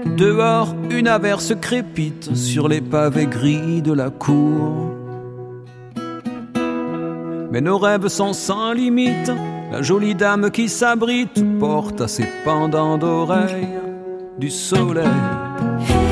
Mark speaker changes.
Speaker 1: Dehors, une averse crépite sur les pavés gris de la cour. Mais nos rêves sont sans limite. La jolie dame qui s'abrite porte à ses pendants d'oreilles du soleil.